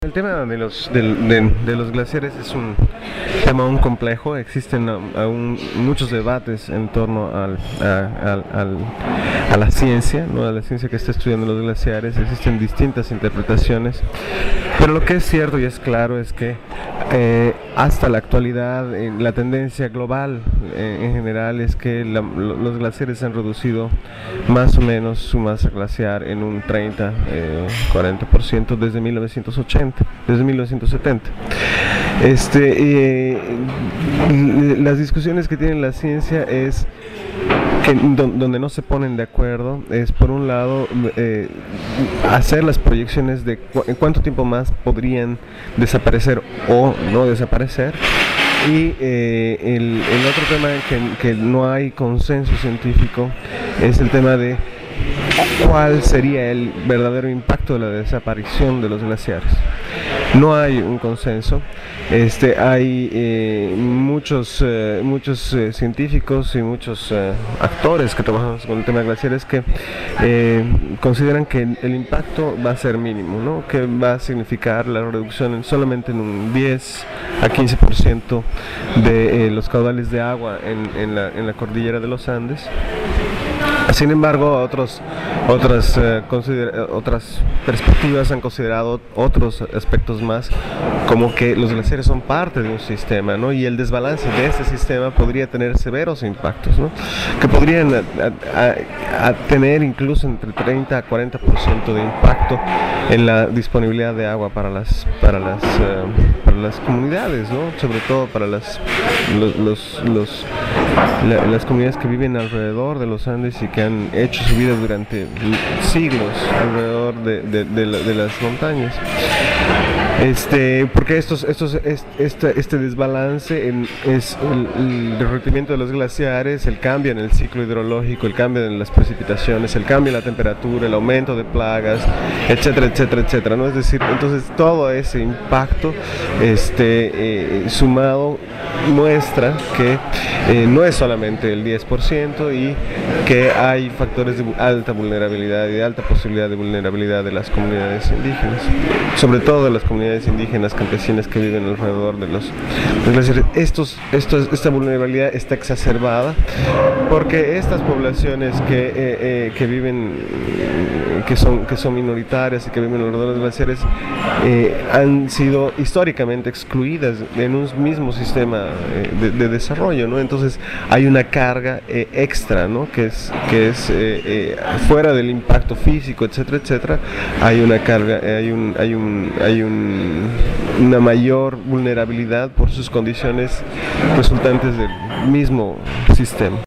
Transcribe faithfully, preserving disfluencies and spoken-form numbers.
El tema de los, del- de, de los glaciares es un tema aún complejo. Existen um, aún muchos debates en torno al, a, al- al- a la ciencia, ¿no? A la ciencia que está estudiando los glaciares. Existen distintas interpretaciones, pero lo que es cierto y es claro es que eh, hasta la actualidad eh, la tendencia global eh, en general es que la- lo- los glaciares han reducido más o menos su masa glaciar en un treinta, eh, cuarenta por ciento desde mil novecientos ochenta, desde mil novecientos setenta. Este, eh, las discusiones que tiene la ciencia es que do- donde no se ponen de acuerdo es, por un lado, eh, hacer las proyecciones de cu- en cuánto tiempo más podrían desaparecer o no desaparecer. Y eh, el, el otro tema que, que no hay consenso científico es el tema de cuál sería el verdadero impacto de la desaparición de los glaciares. No hay un consenso. Este, hay eh, muchos, eh, muchos eh, científicos y muchos eh, actores que trabajan con el tema de glaciares que eh, consideran que el impacto va a ser mínimo, ¿no? Que va a significar la reducción en solamente en un diez a quince por ciento de eh, los caudales de agua en, en, la, en la cordillera de los Andes. Sin embargo, otros, otras, eh, considera- otras perspectivas han considerado otros aspectos más, como que los glaciares son parte de un sistema, ¿no? Y el desbalance de este sistema podría tener severos impactos, ¿no? Que podrían a- a- a tener incluso entre treinta a cuarenta por ciento de impacto en la disponibilidad de agua para las, para las, eh, para las comunidades, ¿no? Sobre todo para las, los, los, los- la- las comunidades que viven alrededor de los Andes y que han hecho su vida durante siglos alrededor de, de- de la- de las montañas. Este, porque estos, estos, es- este, este desbalance en- es el, el derretimiento de los glaciares, el cambio en el ciclo hidrológico, el cambio en las precipitaciones, el cambio en la temperatura, el aumento de plagas, etcétera, etcétera, etcétera, ¿no? Es decir, entonces todo ese impacto, este, eh, sumado, muestra que eh, no es solamente el diez por ciento y que hay factores de alta vulnerabilidad y de alta posibilidad de vulnerabilidad de las comunidades indígenas, sobre todo de las comunidades indígenas campesinas que viven alrededor de los, de los glaciares. Estos, estos, esta vulnerabilidad está exacerbada porque estas poblaciones que, eh, eh, que viven, que son, que son minoritarias y que viven alrededor de los glaciares, eh, han sido históricamente excluidas en un mismo sistema eh, de, de desarrollo, ¿no? Entonces hay una carga eh, extra, ¿no? Que es, que es eh, eh, fuera del impacto físico, etcétera, etcétera. Hay una carga, eh, hay un, hay un, hay un, una mayor vulnerabilidad por sus condiciones resultantes del mismo sistema.